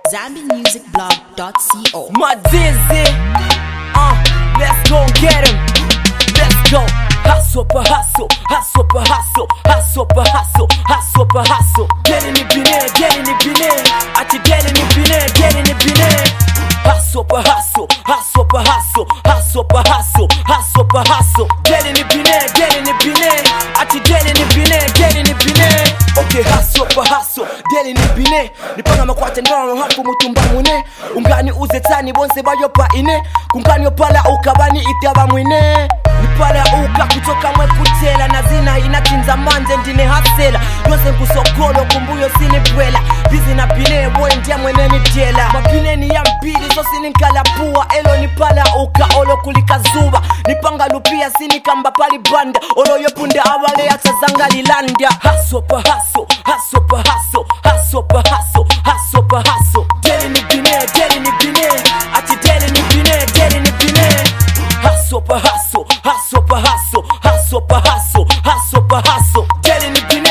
ZambianMusicBlog.co. My dizzy, let's go get him. Let's go. Hustle per hustle, hustle per hustle, hustle per hustle, hustle per hustle. Getting it bine, ati getting it bine. Hustle per hustle, hustle per hustle, hustle per hustle, hustle per hustle. Getting it bine, ati getting it bine. Okay, hustle per hustle, getting it bine. Nipanga makwate ndono hafu mutumba mune. Ungani uzetani bonse bayopa ine. Kunkani opala ukabani itaba mwine. Nipala uka kutoka mwe kutela. Nazina inatinza manze ndine hasela. Yose nkusokolo kumbuyo sinipwela. Bizi na pine boy ndia mwene nitela. Mapine ni ya mbili so sininkala pua. Elo nipala uka olo kulika zuba. Nipanga lupia sinikamba pali banda. Olo yopunde awale ya tazanga lilandia. Hustle per hustle, hustle per hustle, hustle per hustle, hustle per hustle. Getting it bine, ati getting it bine. Hustle per hustle, hustle per hustle, hustle per hustle, hustle per hustle. Getting it bine,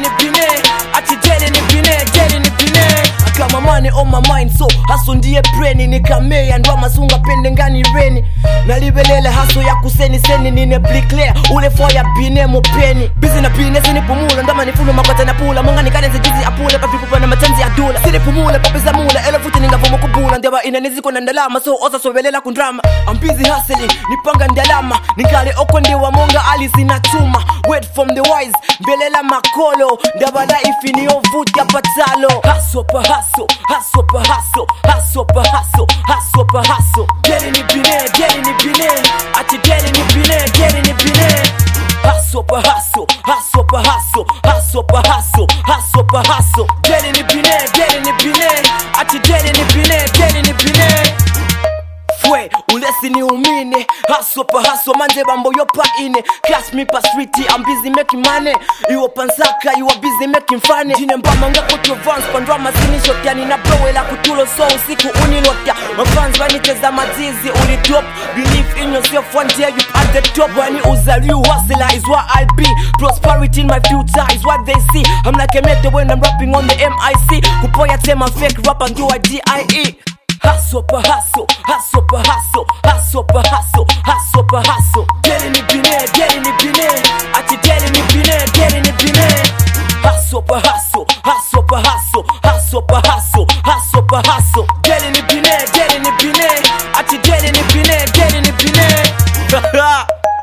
ati getting it bine. I got my money on my mind, so hustle ndiye brain. Nikame ya ndwa masunga pende ngani reni. Nalibelele hustle ya kuseni seni nine blicklea. Ule fire bine mo peni. Busy na bine sini pumula. Ndama nifuno makwata na pula. Monga nikane zigizi apule. Papi kupana matanzi ya dula. Sini pumula papi za mula. Ela futi ninga fomo kubula. Ndeba ina niziko na ndalama. So osa sobelela kundrama. I'm busy hustling. Nipanga ndalama. Nikale oko ndiwa monga alisi na tuma. Word from the wise. Belela makolo. Ndaba life ni ovuti ya patalo. Hustle per hustle. Hustle per hustle. Hustle per hustle. Hustle per hustle. Getting it bine. Ati getting it bine. Hustle per hustle. Hustle per hustle. Hustle per hustle. Hustle per hustle. Getting it bine. Ati getting it bine. Fwe, ulesi ni umine. Hustle per hustle, manje bambo yopa ine. Class me pa streety, I'm busy making money. Iwo pansaka, you are busy making funny. Jine mbama nga koto vans, pandrama sini shotya. Nina blowe la kutulo so usiku unilotya. My fans waniteza madizi, uli top. Believe in yourself, one day you at the top. Wani uzali hustler is what I'll be. Prosperity in my future is what they see. I'm like a mete when I'm rapping on the MIC. Kupoya tema fake rap and do a DIE. Hustle per hustle, hustle per hustle, hustle per hustle, hustle per hustle. Getting it bine, ati getting it bine. Hustle per hustle, hustle per hustle, hustle per hustle, hustle per hustle. Getting it bine, ati getting it bine.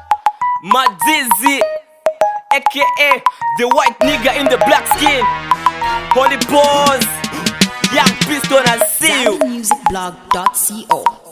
Madizi, aka the white nigga in the black skin. Holy pause, young piston, I see you. ZambianMusicBlog.co.